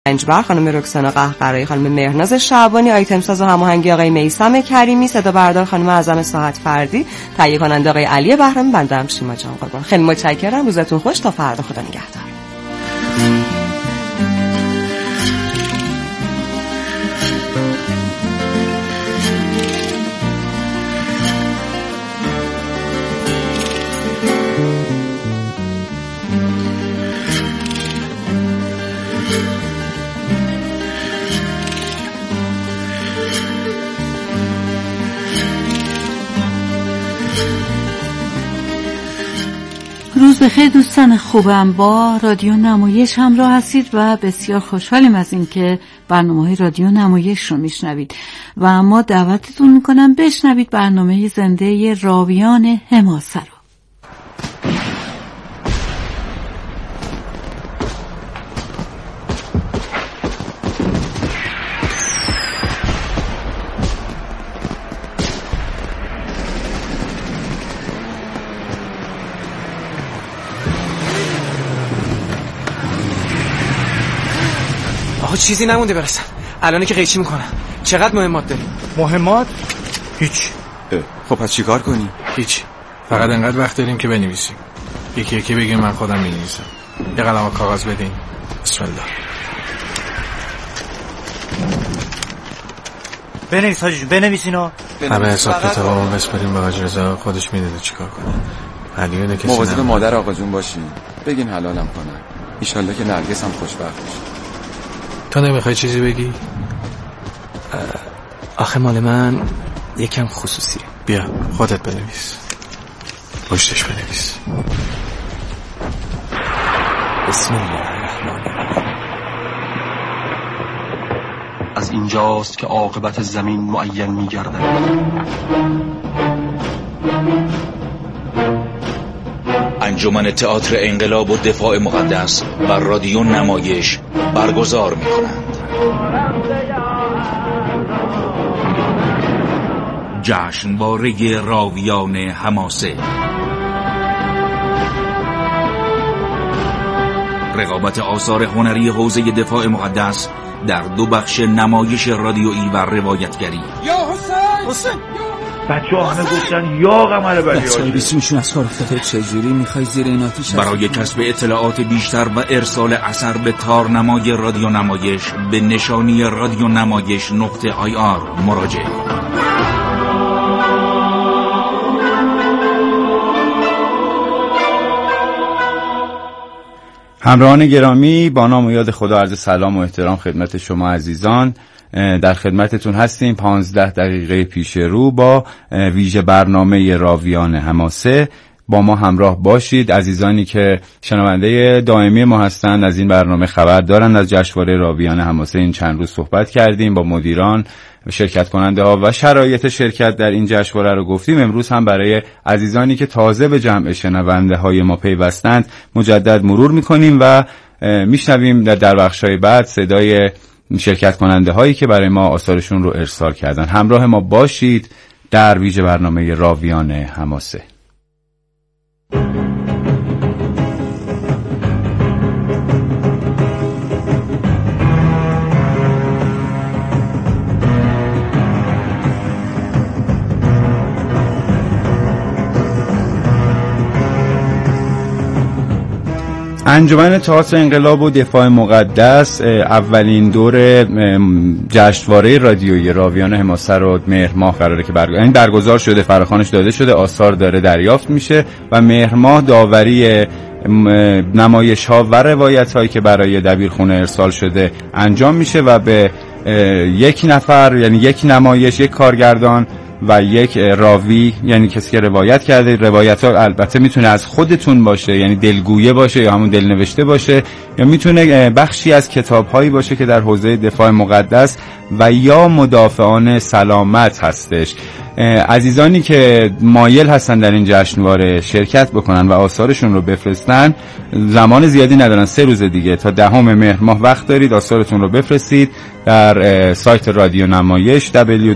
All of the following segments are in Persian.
پنجبر خانم رکسانا قهقرایی، خانم مهرناز شعبانی، آیتم ساز و هماهنگی آقای میثم کریمی، صدا بردار خانم اعظم ساعت فردی، تهیه کننده آقای علی بهرام، بنده شیما جان قربان. خیلی متشکرم، روزتون خوش، تا فردا، خدا نگهدار. روز بخیر دوستان خوبم، با رادیو نمایش همراه هستید و بسیار خوشحالیم از اینکه برنامه‌های رادیو نمایش رو میشنوید و ما دعوتتون میکنم بشنوید برنامه زنده راویان حماسه رو. چیزی نمونده برسن. الان که قیچی میکنن. چقدر مهمات داریم؟ مهمات؟ هیچ. خب پس چیکار کنیم؟ هیچ. فقط انقدر وقت داریم که بنویسیم. یکی یکی بگیم من خودم می‌نویسم. یه قلم و کاغذ بدین. بسم الله. بنویس حاجی، بنویسینا. همه حساب کتابمون بسپاریم به حاج رضا، خودش میدونه چیکار کنه. علیونه کسی مواظب مادر آقا جون باشین. بگین حلالم کنن. ان شاءالله که نرگس هم خوشبخت بشه. تو نمیخوای چیزی بگی؟ آخه مال من یکم خصوصیه. بیا خودت بنویس، پشتش بنویس. بسم الله الرحمن الرحیم. از اینجاست که عاقبت زمین معین می‌گردد. انجمن تئاتر انقلاب و دفاع مقدس بر رادیو نمایش برگزار می‌کنند. جشنواره راویان حماسه. رقابت آثار هنری حوزه دفاع مقدس در دو بخش نمایش رادیویی و روایتگری. یا حسین! بچه‌ها همه گفتن یا قمر بلی بچه‌های بیسیمشون از کار افتاده. چجوری میخوای زیر این آتیش برای کسب اطلاعات بیشتر و ارسال اثر به تارنمای رادیو نمایش به نشانی رادیو نمایش .ir مراجعه کنید. همراهان گرامی، با نام و یاد خدا عرض سلام و احترام خدمت شما عزیزان. در خدمتتون هستیم 15 دقیقه پیش رو با ویژه برنامه راویان حماسه. با ما همراه باشید. عزیزانی که شنونده دائمی ما هستند از این برنامه خبر دارند. از جشنواره راویان حماسه این چند روز صحبت کردیم، با مدیران، شرکت کننده ها و شرایط شرکت در این جشنواره رو گفتیم. امروز هم برای عزیزانی که تازه به جمع شنونده های ما پیوستند مجدد مرور میکنیم و میشنویم در بخش‌های بعد صدای شرکت کننده هایی که برای ما آثارشون رو ارسال کردن. همراه ما باشید در ویژه برنامه راویان حماسه. انجمن تئاتر انقلاب و دفاع مقدس اولین دور جشنواره رادیویی راویان حماسه رو مهر ماه قراره که برگزار شده، فراخوانش داده شده، آثار داره دریافت میشه و مهر ماه داوری نمایش ها و روایت هایی که برای دبیرخونه ارسال شده انجام میشه و به یک نفر، یعنی یک نمایش، یک کارگردان و یک راوی، یعنی کسی که روایت کرده. روایت ها البته میتونه از خودتون باشه، یعنی دلگویه باشه یا همون دلنوشته باشه، یا میتونه بخشی از کتاب هایی باشه که در حوزه دفاع مقدس و یا مدافعان سلامت هستش. عزیزانی که مایل هستن در این جشنواره شرکت بکنن و آثارشون رو بفرستن، زمان زیادی ندارن، 3 روز دیگه تا 10 مهر ماه وقت دارید. آثارتون رو بفرستید در سایت رادیو نمایش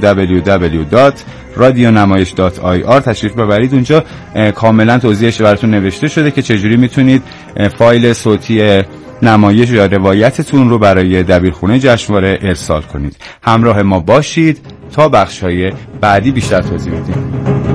www.radionamayish.ir تشریف ببرید. اونجا کاملا توضیحش براتون نوشته شده که چجوری میتونید فایل صوتی نمایش یا روایتتون رو برای دبیرخونه جشنواره ارسال کنید. همراه ما باشید تا بخش‌های بعدی بیشتر توضیح بدیم.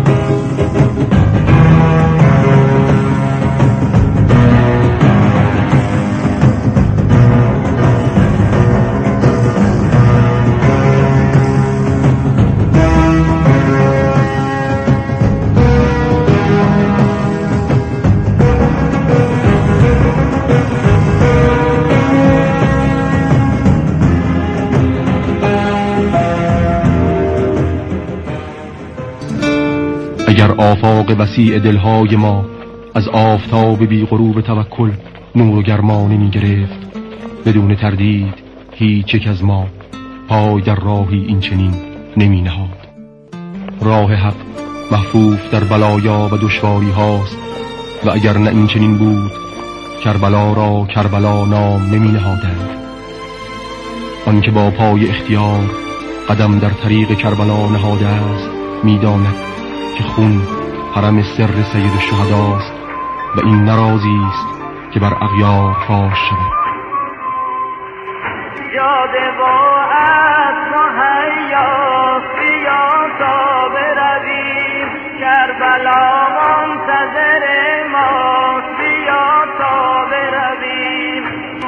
اگر آفاق وسیع دلهای ما از آفتاب بی غروب توکل نور و گرما نمی گرفت، بدون تردید هیچ یک از ما پای در راهی این چنین نمی نهاد. راه حق محفوف در بلایا و دشواری هاست و اگر نه این چنین بود کربلا را کربلا نام نمی نهادند. آن که با پای اختیار قدم در طریق کربلا نهاده است می داند که خون حرم سر سید الشهداست و این نرازی است که بر اغیار فاش شود. جاده با عصر و حیات بیا تا برویم، کربلا منتظر ماست بیا تا برویم.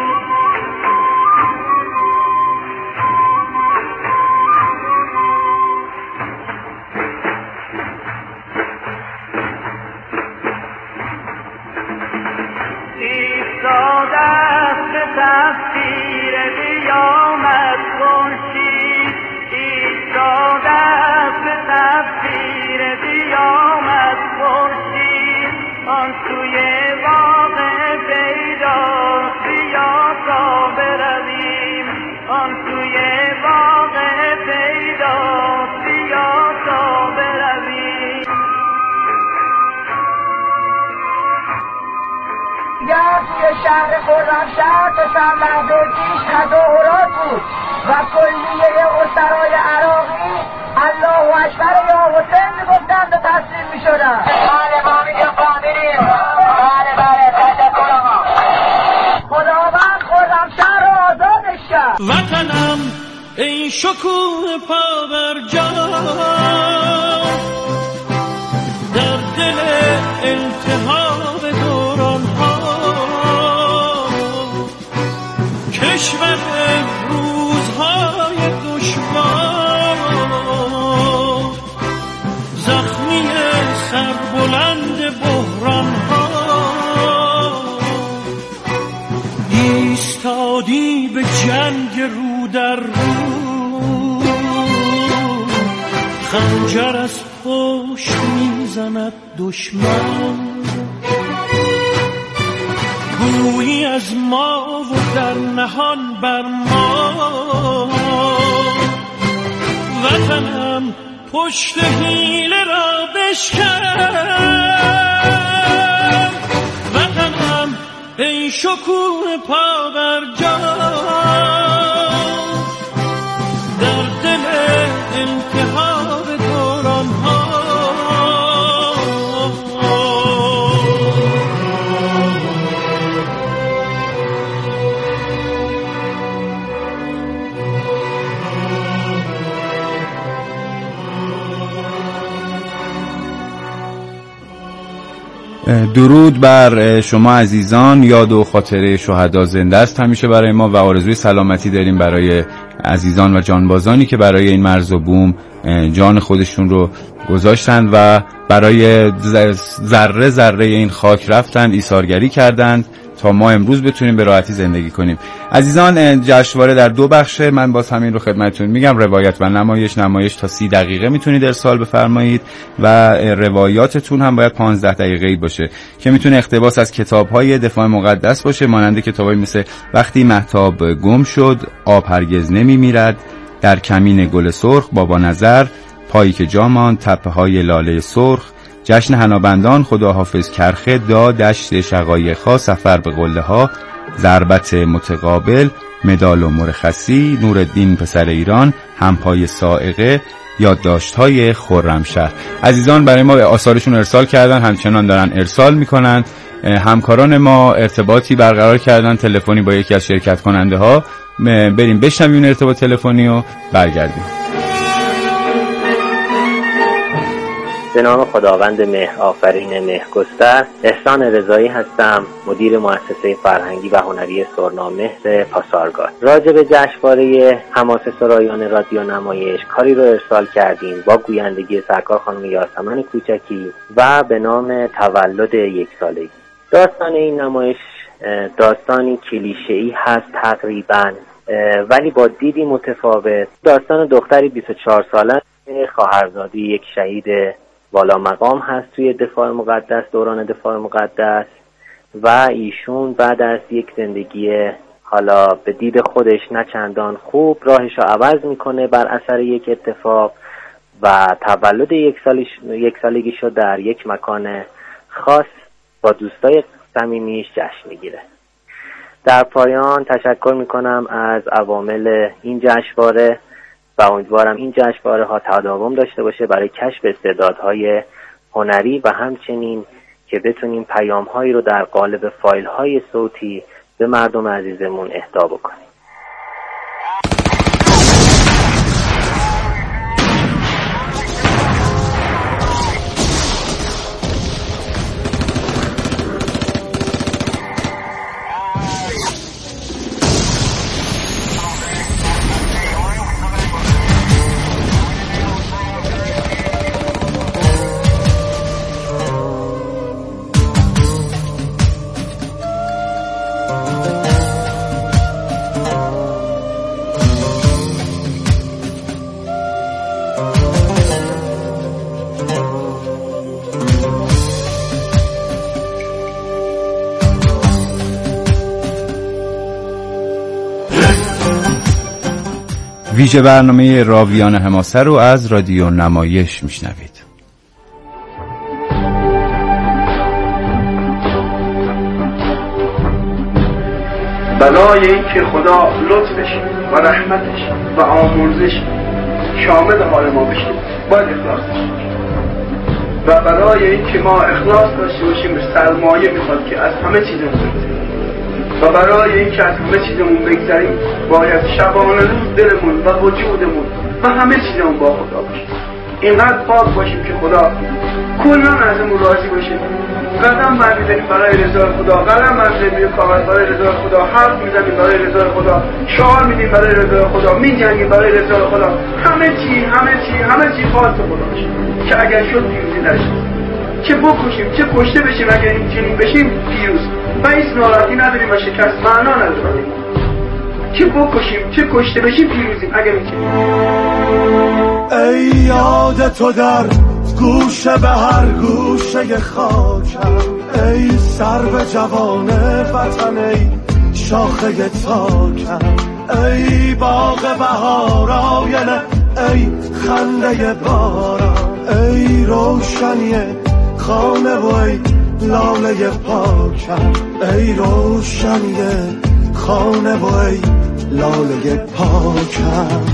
ایستاده است به تفسیر قیامت خورشید، ایستاده است به تفسیر قیامت خورشید. آن سوی واقع پیداست بیا تا برویم، آن سوی واقع پیداست بیا تا برویم. دیگر توی شهر خرمشهر تا چند لحظه پیش تظاهرات بود و کلیه اسرای عراقی الله اکبر یا حسین میگفتند و تسلیم میشدند. بله ما میگم فهمیدیم. بله تشکر آقا. خداوند خرمشهر را آزادش کرد. وطنم ای شکوه پابرجان در دل التهاب دوران ها، کشور روزهای دشوار، زخمی سربلند بحران ها، ایستادی به جنگ رو در رو، خنجر از پشت میزند دشمن، گویی از ما و در نهان بر ما. وطنم پشت حیله را بشکن، وطنم ای شکوه پابرجان در دل التهاب دوران ها. درود بر شما عزیزان. یاد و خاطره شهدا زنده است همیشه برای ما و آرزوی سلامتی داریم برای عزیزان و جانبازانی که برای این مرز و بوم جان خودشون رو گذاشتند و برای ذره ذره این خاک رفتن، ایثارگری کردند تا ما امروز بتونیم به راحتی زندگی کنیم. عزیزان، جشنواره در 2 بخشه. من باز همین رو خدمتتون میگم، روایت و نمایش تا 30 دقیقه میتونید ارسال بفرمایید و روایاتتون هم باید 15 دقیقه‌ای باشه که میتونه اقتباس از کتاب‌های دفاع مقدس باشه، مانند کتابایی مثل وقتی مهتاب گم شد، آب هرگز نمیمیرد، در کمین گل سرخ، بابا نظر، پایی که جا ماند، تپه‌های لاله سرخ، جشن حنابندان، خداحافظ کرخه، دشت شقایق‌ها، سفر به قله‌ها، ضربت متقابل، مدال و مرخصی، نورالدین پسر ایران، همپای صاعقه، یادداشت‌های خرمشهر. عزیزان برای ما آثارشون ارسال کردن، همچنان دارن ارسال میکنن همکاران ما ارتباطی برقرار کردن تلفنی با یکی از شرکت کننده ها. بریم بشنویم ارتباط تلفنی و برگردیم. به نام خداوند مهر آفرین مهرگستر، احسان رضایی هستم، مدیر مؤسسه فرهنگی و هنری سرنامهر پاسارگاد. راجع به جشنواره حماسه سرایان رادیو نمایش کاری رو ارسال کردیم با گویندگی سرکار خانم یاسمن کوچکی و به نام تولد یک سالگی. داستان این نمایش داستانی کلیشه‌ای هست تقریباً، ولی با دیدی متفاوت. داستان دختری 24 ساله، خواهرزاده یک شهید والا مقام هست توی دفاع مقدس، دوران دفاع مقدس، و ایشون بعد از یک زندگی حالا به دید خودش نه چندان خوب راهش رو عوض میکنه بر اثر یک اتفاق و تولد یک سالگیشو در یک مکان خاص با دوستای صمیمیش جشن میگیره. در پایان تشکر میکنم از عوامل این جشنواره و امیدوارم این جشنواره ها تداوم داشته باشه برای کشف استعدادهای هنری و همچنین که بتونیم پیام‌هایی رو در قالب فایل‌های صوتی به مردم عزیزمون اهدا بکنیم. ویژه برنامه راویان حماسه رو از رادیو نمایش میشنوید. برای اینکه خدا لطفش و رحمتش و آمرزش شامل حال ما بشه باید اخلاص داشته و برای اینکه ما اخلاص داشته باشیم سرمایه میخواد که از همه چیزمون بگذاریم و برای اینکه از همه چیزمون بگذاریم باید شبانه روز دلمون و وجودمون و همه چیزمون با خدا باشه. اینقدر پاک باشیم که خدا کلا ازمون راضی باشه. قدم برمی‌داریم برای رضای خدا، قدم برمی‌داریم روی کاغذ برای رضای خدا، حرف میزنیم برای رضای خدا، شعار میدیم برای رضای خدا، میجنگیم برای رضای خدا. همه چی خاص خدا باشه که اگر شد پیروزی داشته، چه بکشیم چه کشته بشیم، اگر این چنین بشیم پیروز و هیچ ناراحتی نداریم و شکست معنا نداره. چه بکشیم چه کشته بشیم پیروزیم اگر این چنین. ای یاد تو در گوشه به هر گوشه خاکم، ای سرو جوان وطن، ای شاخه تاکم، ای باغ بهار آینه، ای خنده باران، ای روشنی خانه و ای لاله پاکم، ای روشنی خانه و ای لاله پاکم.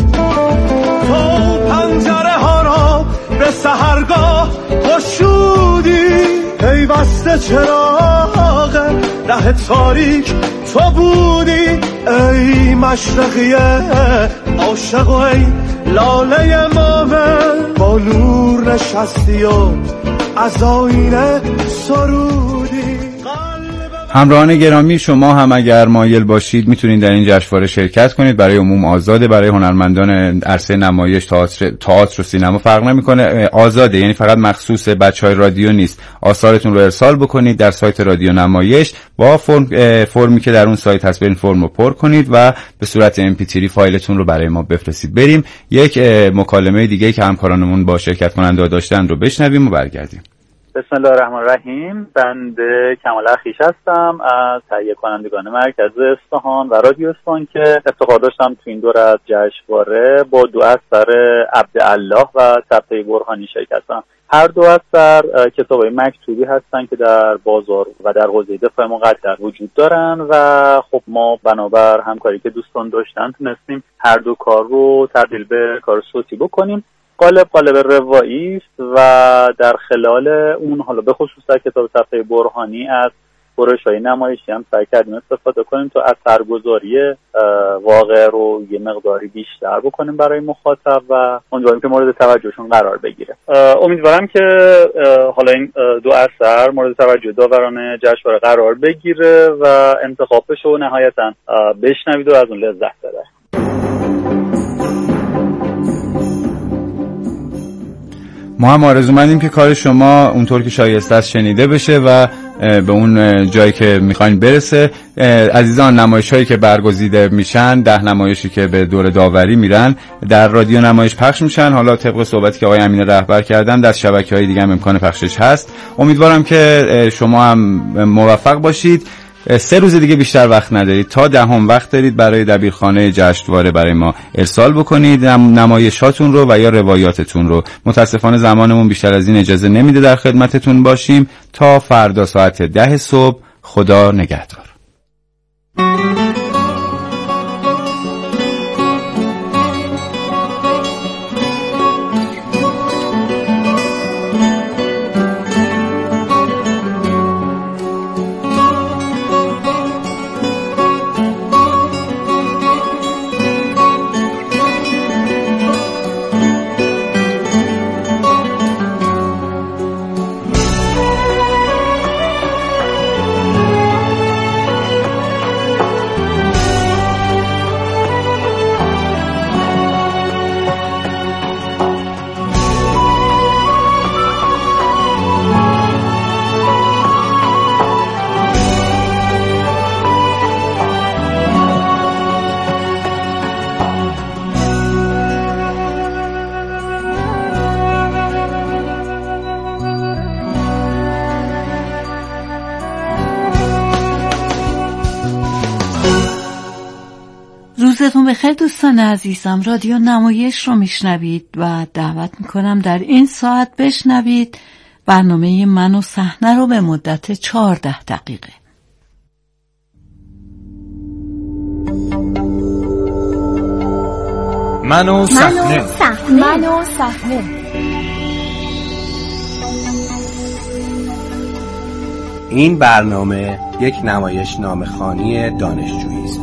تو پنجره ها را به سحرگاه گشودی، ای بسته چراغ ره تاریک تو بودی، ای مشرقیه عاشق و ای لاله مومن، با نور نشستی و از آینه سرودی. همراهان گرامی، شما هم اگر مایل باشید میتونید در این جشنواره شرکت کنید. برای عموم آزاده، برای هنرمندان عرصه نمایش، تئاتر و سینما فرق نمیکنه، آزاده، یعنی فقط مخصوص بچهای رادیو نیست. آثارتون رو ارسال بکنید در سایت رادیو نمایش با فرمی که در اون سایت هست، برین فرم رو پر کنید و به صورت MP3 فایلتون رو برای ما بفرستید. بریم یک مکالمه دیگه که همکارانمون با شرکت کننده داشتن رو بشنویم و برگردیم. بسم الله الرحمن الرحیم. بنده کمال اخیش هستم از تهیه کنندگان مرکز اصفهان و رادیو اصفهان که افتخار داشتم تو این دوره از جشنواره با دو اثر عبدالله و صفحه برهانی شرکت کنم. هر دو اثر کتاب‌های مکتوبی هستن که در بازار و در حوزه دفاع مقدس وجود دارن و خب ما بنابر همکاری که دوستان داشتن تونستیم هر دو کار رو تبدیل به کار صوتی بکنیم. قالب روایی است و در خلال اون حالا به خصوص در کتاب صفحه برهانی از برش‌های نمایشی هم سعی کردیم استفاده کنیم تا اثرگذاری واقع رو یه مقداری بیشتر بکنیم برای مخاطب و امیدواریم که مورد توجهشون قرار بگیره. امیدوارم که حالا این دو اثر مورد توجه داوران جشنواره قرار بگیره و انتخاب بشه و نهایتاً بشنوید و از اون لذت ببرید. ما هم آرزومندیم که کار شما اونطور که شایسته است شنیده بشه و به اون جایی که میخواین برسه. عزیزان، نمایش‌هایی که برگزیده میشن، 10 نمایشی که به دور داوری میرن در رادیو نمایش پخش میشن. حالا طبق صحبتی که آقای امین رهبر کردن در شبکه‌های دیگه هم امکان پخشش هست. امیدوارم که شما هم موفق باشید. 3 روز دیگه بیشتر وقت ندارید، تا 10 وقت دارید برای دبیرخانه جشنواره برای ما ارسال بکنید نمایشاتون رو و یا روایاتتون رو. متاسفانه زمانمون بیشتر از این اجازه نمیده در خدمتتون باشیم. تا فردا ساعت 10 صبح. خدا نگهدار. روزتون بخیر دوستان عزیزم. رادیو نمایش رو میشنوید و دعوت میکنم در این ساعت بشنوید برنامه من و صحنه رو به مدت 14 دقیقه. من و صحنه. این برنامه یک نمایش نامه‌خوانی دانشجویی است.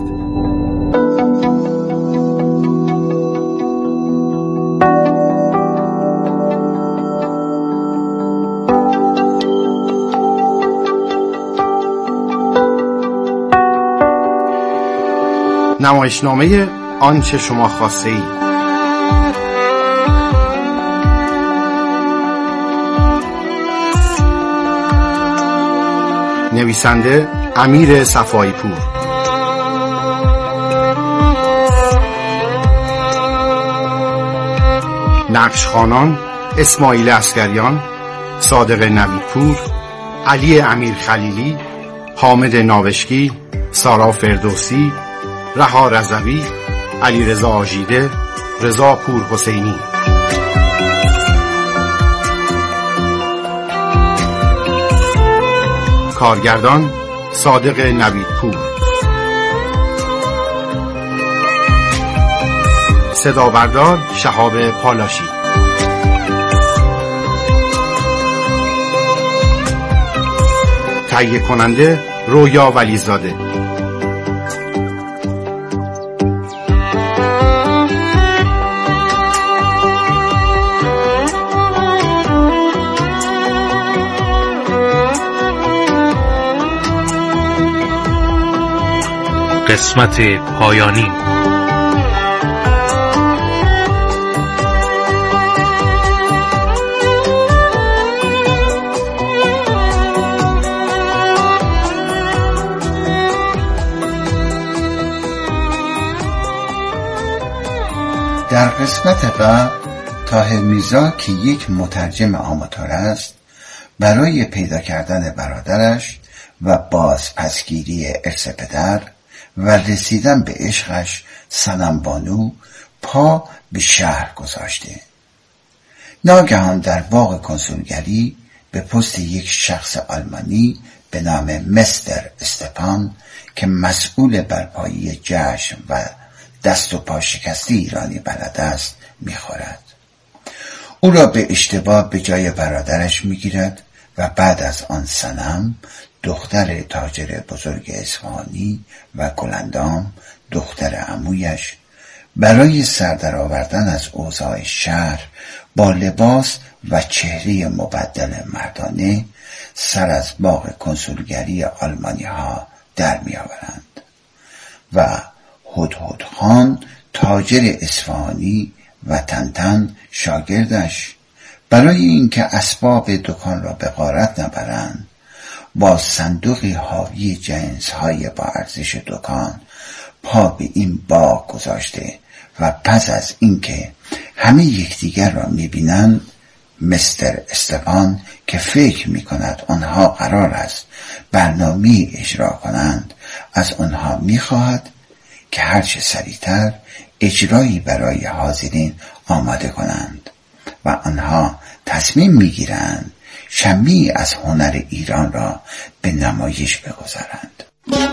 نمایشنامه آنچه شما خواسته اید. نویسنده امیر صفایی پور. نقشخوانان اسماعیل عسکریان، صادق نویدپور، علی امیر خلیلی، حامد ناوشکی، سارا فردوسی، رها رضوی، علیرضا آژیده، رضا پور حسینی. کارگردان صادق نویدپور. صدابردار شهاب پالاشی. تهیه کننده رویا ولیزاده. قسمت پایانی. در قسمت قبل طاهر میرزا که یک مترجم آماتور است، برای پیدا کردن برادرش و باز پسگیری ارث پدر و رسیدن به عشقش صنم بانو پا به شهر گذاشته. ناگهان در باغ کنسولگری به پست یک شخص آلمانی به نام مستر استپان که مسئول برپایی جشن و دست و پا شکستی ایرانی بلد است میخورد. او را به اشتباه به جای برادرش میگیرد و بعد از آن صنم دختر تاجر بزرگ اصفهانی و گلندام دختر عمویش برای سردر آوردن از اوضاع شهر با لباس و چهره مبدل مردانه سر از باغ کنسولگری آلمانی ها در می آورند و هدهد خان تاجر اصفهانی و تنتن شاگردش برای اینکه اسباب دکان را به غارت نبرند با صندوقی حاوی جنس‌های با ارزش دکان پا به این باغ گذاشته و پس از اینکه همه یکدیگر را می‌بینند مستر استفان که فکر می‌کند آنها قرار است برنامه اجرا کنند از آنها می‌خواهد که هرچه سریعتر اجرایی برای حاضرین آماده کنند و آنها تصمیم می‌گیرند شمعی از هنر ایران را به نمایش بگذارند.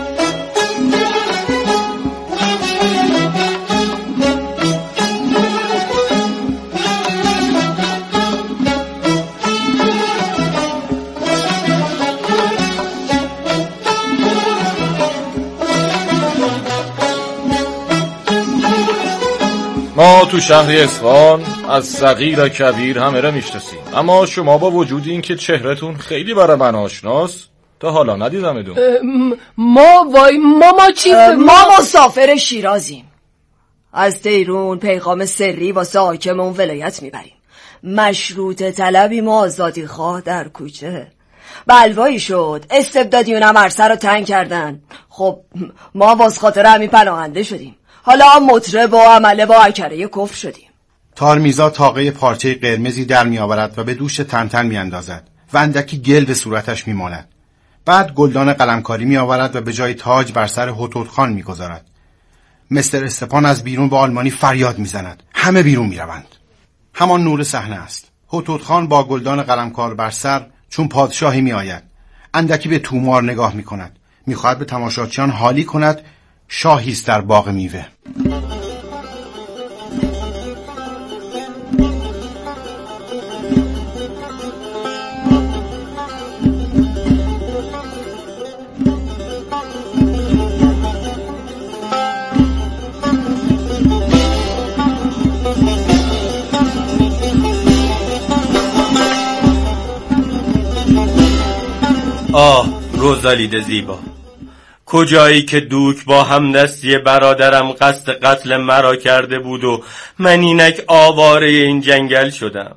ما تو شهر اصفهان از صغیر و کبیر همه را میشناسیم، اما شما با وجود این که چهرهتون خیلی برای من آشناست تا حالا ندیدمتون. ما چی؟ ما مسافر شیرازیم، از تهران پیغام سری واسه حاکمون ولایت میبریم. مشروط طلبیم و آزادی خواه در کوچه. بلوایی شد، استبدادیون عرصه رو تنگ کردن. خب ما واس خاطر همین پناهنده شدیم، حالا مطرب و عمله با اکره کفر شدیم. تارمیزا تاقه پارچه قرمزی در می آورد و به دوش تنتن می اندازد و اندکی گل به صورتش می مالد. بعد گلدان قلمکاری می آورد و به جای تاج بر سر هدهد خان می گذارد. مستر استپان از بیرون با آلمانی فریاد می زند. همه بیرون می روند. همان نور صحنه است. هدهد خان با گلدان قلمکار بر سر چون پادشاهی می آید. اندکی به تومار نگاه می کند. می خواهد به تماشاچیان حالی کند شاهی است در باغ میوه. روزالید زیبا، کجایی که دوک با همدستی برادرم قصد قتل مرا کرده بود و من اینک آواره این جنگل شدم.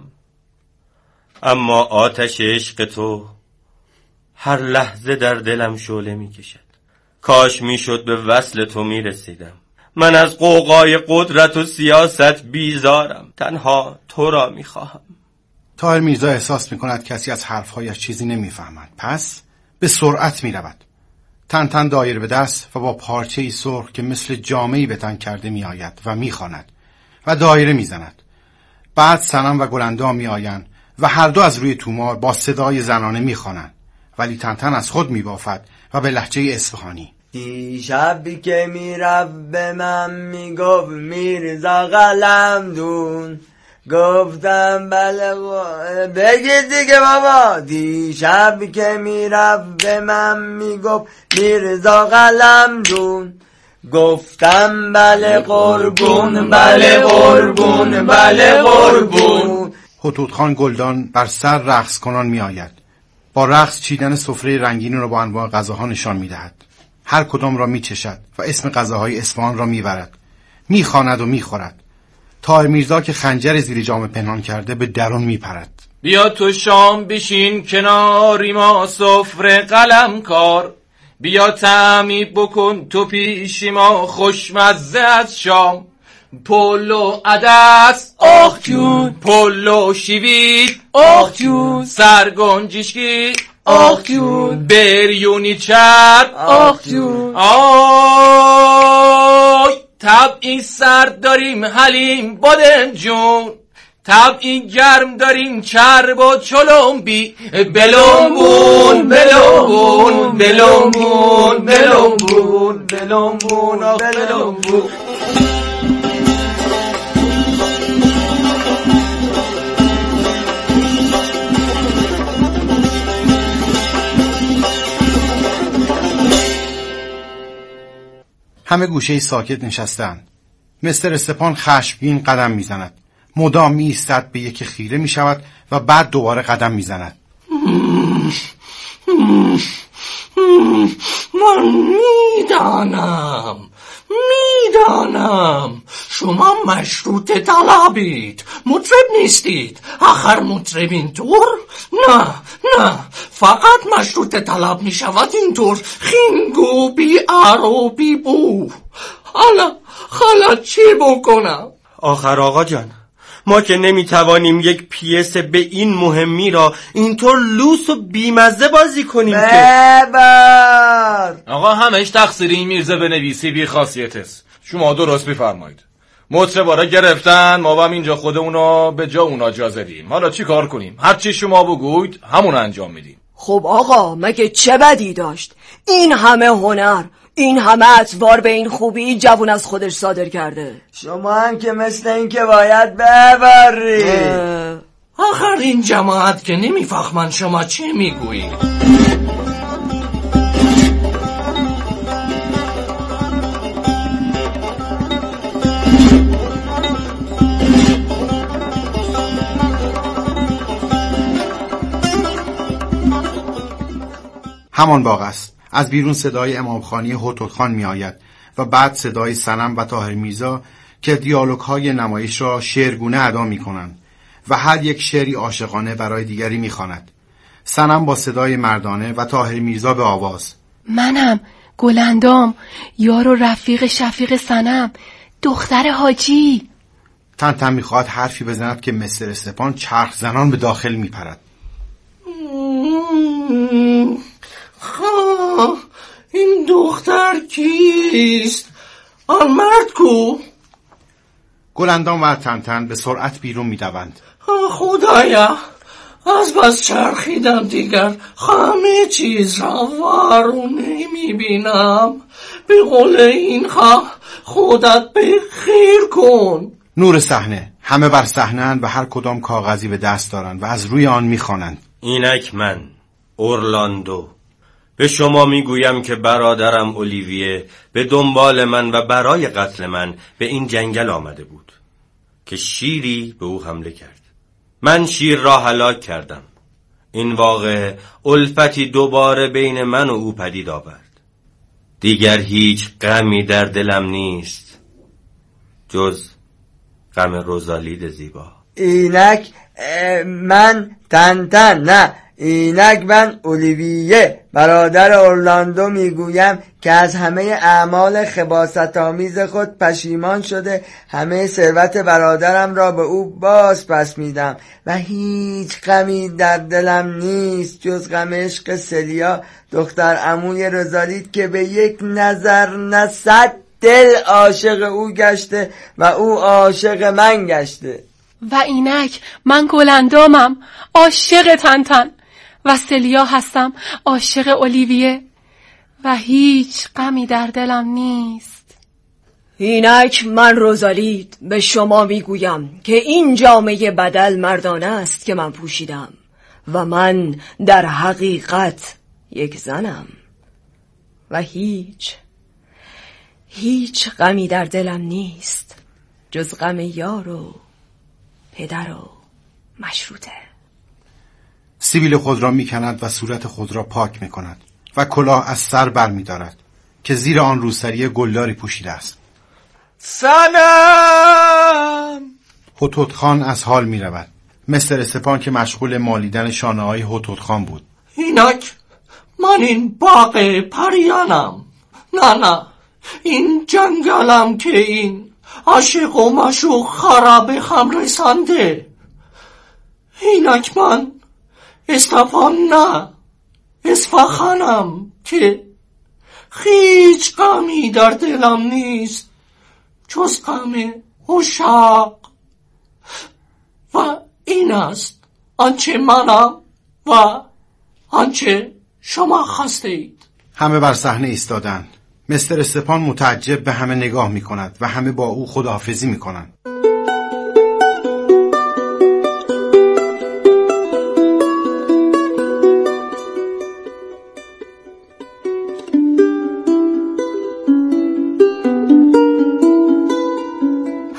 اما آتش عشق تو هر لحظه در دلم شعله می کشد. کاش می شد به وصل تو می رسیدم. من از قوقای قدرت و سیاست بیزارم، تنها تو را می خواهم. طاهر میرزا احساس می کند کسی از حرفهایش چیزی نمی فهمد، پس به سرعت می رود. تنتن دایر به دست و با پارچه‌ای سرخ که مثل جامه‌ای به تن کرده می آید و می خواند و دایره می زند. بعد صنم و گلندام می آیند و هر دو از روی تومار با صدای زنانه می خوانند، ولی تنتن از خود می بافد و به لهجه اصفهانی: دیشب که می رفت به من می گفت میرزا قلمدون، گفتم بله بگید دیگه بابا. دیشب که میرفت به من میگفت میرزا قلمدون، گفتم بله قربون بله قربون بله قربون. هدهد خان گلدان بر سر رقص کنان می آید. با رقص چیدن سفره رنگین را با انواع غذاها نشان می دهد. هر کدام را می چشد و اسم غذاهای اصفهان را می برد، می خواند و می خورد. طاهر میرزا که خنجر زیر جامه پنهان کرده به درون می پرد. بیا تو شام بشین کناری ما سفره قلمکار، بیا تعمی بکن تو پیشی ما خوشمزه از شام. پلو عدس آخ جون، پلو شیوید آخ جون، سرگنجشکی آخ جون، بریونی چرب آخ جون. آی طبعی سرد داریم حلیم بادم جون، طبعی گرم داریم چرب و چلمبی، بلومبون بلومبون بلومبون بلومبون بلومبون آخ بلومبون. همه گوشه ساکت نشستند. مستر استپان خشمگین قدم میزند. مدام میایستد، به یکی خیره میشود و بعد دوباره قدم میزند. من میدانم شما مشروط طلبید، مطرب نیستید. آخر مطرب اینطور؟ نه فقط مشروط طلب می شود اینطور، خینگو بی عرو بی بو. حالا چی بکنم؟ آخر آقا جان، ما که نمیتوانیم یک پیس به این مهمی را اینطور لوس و بیمزه بازی کنیم ببر. آقا همش تقصیر این میرزا بنویسی بی خاصیت است. شما درست میفرمایید. مطربا را گرفتن، ما هم اینجا خودمونو به جا اونا جا زدیم. حالا چی کار کنیم؟ هرچی شما بگوید همون انجام میدیم. خب آقا مگه چه بدی داشت؟ این همه هنر، این همه اطوار به این خوبی جوون از خودش صادر کرده. شما هم که مثل این که باید ببری. آخر این جماعت که نمیفهمن شما چه میگویید. همان باغ است. از بیرون صدای امامخانی هتدخان می آید و بعد صدای صنم و طاهر میرزا که دیالوگ های نمایش را شعرگونه ادا می کنند و هر یک شعری عاشقانه برای دیگری می خواند. صنم با صدای مردانه و طاهر میرزا به آواز. منم گلندام، یار و رفیق شفیق صنم، دختر حاجی. تن میخواهد حرفی بزند که مستر استپان چرخ زنان به داخل می پرد. این دختر کیست؟ آن مرد کو؟ گلندام و تن به سرعت بیرون می دوند. خدایا، از بس چرخیدم دیگر همه چیز را وارو نمی بینم. به قول این خودت به خیر کن. نور صحنه، همه بر صحنه‌اند و هر کدام کاغذی به دست دارند و از روی آن می خوانند. اینک من اورلاندو به شما میگویم که برادرم اولیویه به دنبال من و برای قتل من به این جنگل آمده بود که شیری به او حمله کرد. من شیر را هلاک کردم. این واقعه الفتی دوباره بین من و او پدید آورد. دیگر هیچ غمی در دلم نیست جز غم روزالید زیبا. اینک من اینک من اولیویه برادر اورلاندو میگویم که از همه اعمال خباثت‌آمیز خود پشیمان شده همه ثروت برادرم را به او باز پس میدم و هیچ غمی در دلم نیست جز غم عشق سلیا دختر عموی روزالید که به یک نظر نه 100 دل عاشق او گشته و او عاشق من گشته. و اینک من گلندامم، عاشق تن و سلیا هستم، عاشق اولیویه و هیچ غمی در دلم نیست. اینک من روزالید به شما میگویم که این جامعه بدل مردانه است که من پوشیدم و من در حقیقت یک زنم و هیچ غمی در دلم نیست جز غم یار و پدر و مشروطه. سیبیل خود را میکند و صورت خود را پاک میکند و کلاه از سر بر میدارد که زیر آن روسری گلداری پوشیده است. سلام. هتدخان از حال میرود. مستر استپان که مشغول مالیدن شانه های هتدخان بود. اینک من این باغ پریانم. نه این جنگلم که این عاشق و مشوق خراب هم رسانده. اینک من استپان نه اصفهانم که هیچ غمی در دلم نیست جز غم عشاق و این است آنچه منم و آنچه شما خواستید. همه بر صحنه ایستادند. مستر استپان متعجب به همه نگاه می کند و همه با او خداحافظی می کنند.